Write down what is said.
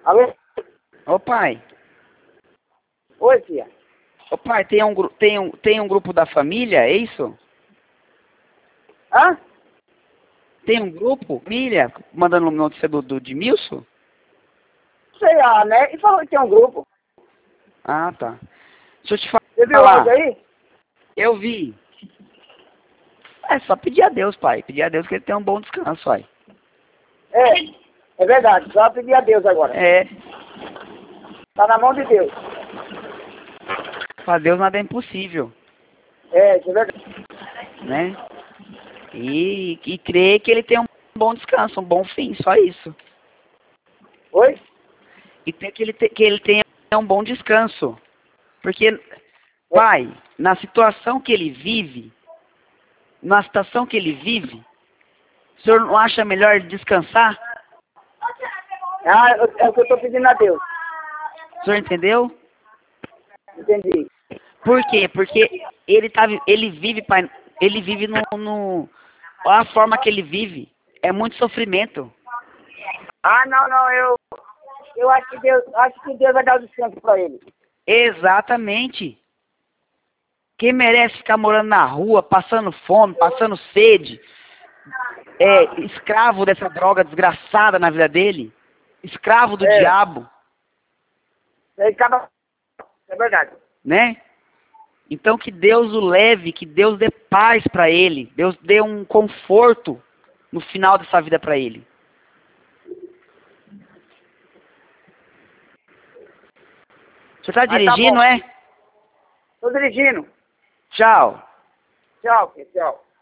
Alô? Ô pai, Oi, tia. ô pai, tem um grupo da família, é isso? Hã? Tem um grupo, família, mandando notícia do Edmilson? Sei lá, né? E falou que tem um grupo. Ah, tá. Deixa eu te Você viu o falar, áudio aí? eu vi. É só pedir a Deus, pai. Pedir a Deus que ele tenha um bom descanso, pai. É verdade. Só pedir a Deus agora. É, Tá na mão de Deus. pra Deus nada é impossível, Isso é verdade. né? E crer que ele tenha um bom descanso, um bom fim, só isso. Oi? E que ele tenha um bom descanso. Porque, pai, na situação que ele vive, o senhor não acha melhor descansar? É o que eu tô pedindo a Deus. O senhor entendeu? Entendi. Por quê? Porque ele vive, pai, ele vive a forma que ele vive é muito sofrimento. Não. Eu acho que Deus vai dar o descanso pra ele. Exatamente. Quem merece ficar morando na rua, passando fome, passando sede, escravo dessa droga desgraçada na vida dele, escravo do diabo, Ele acaba... É verdade. né? Então que Deus o leve, que Deus dê paz para ele, Deus dê um conforto no final dessa vida para ele. Você está Mas tá dirigindo, bom. é? Tô dirigindo. Tchau. Tchau, filho. Tchau.